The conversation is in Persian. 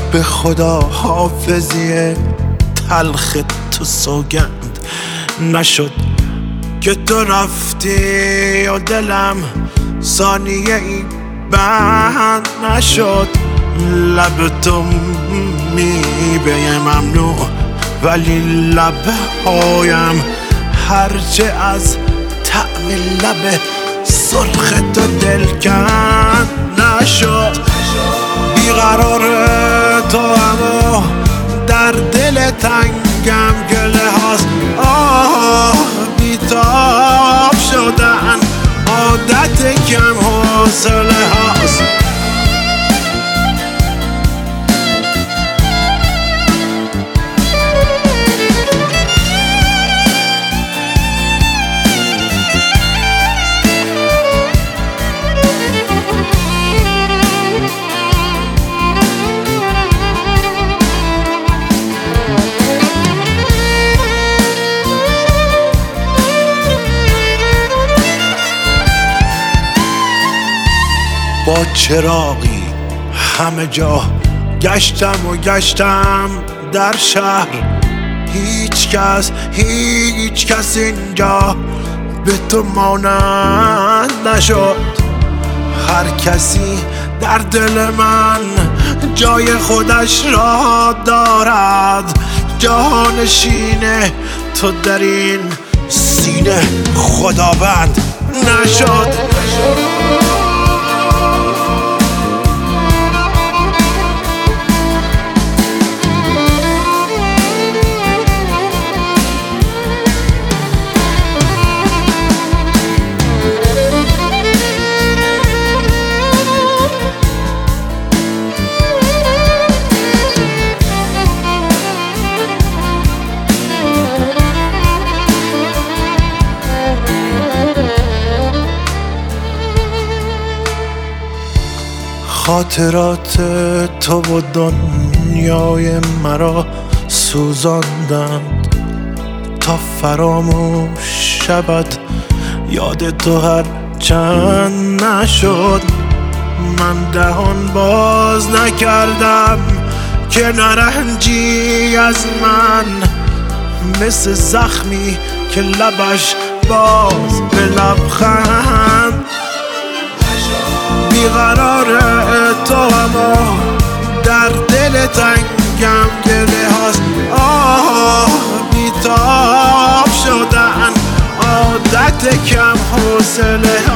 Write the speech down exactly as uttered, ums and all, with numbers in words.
به خدا حافظی تلخ تو سوگند نشد که تو رفتی و دلم ثانیه ای بند نشد. لب تو میوه ممنوع ولی لبهایم هرچه از طعم لب سرخ تو دلکند نشد. بیقرار تو اما در دل تنگم گله هاست. آه بیتاب شدن عادت کم حوصله هاست. با چراغی همه جا گشتم و گشتم در شهر، هیچ کس هیچ کس اینجا به تو مانند نشد. هر کسی در دل من جای خودش را دارد، جانشین تو در این سینه خداوند نشد. خاطرات تو و دنیای مرا سوزاندند تا فراموش شود یاد تو هر چند نشد. من دهان باز نکردم که نرنجی از من، مثل زخمی که لبش باز به لبخند. بیقرار تو اما در دل تنگم گله هاست. آه بیتاب شدن عادت کم حوصله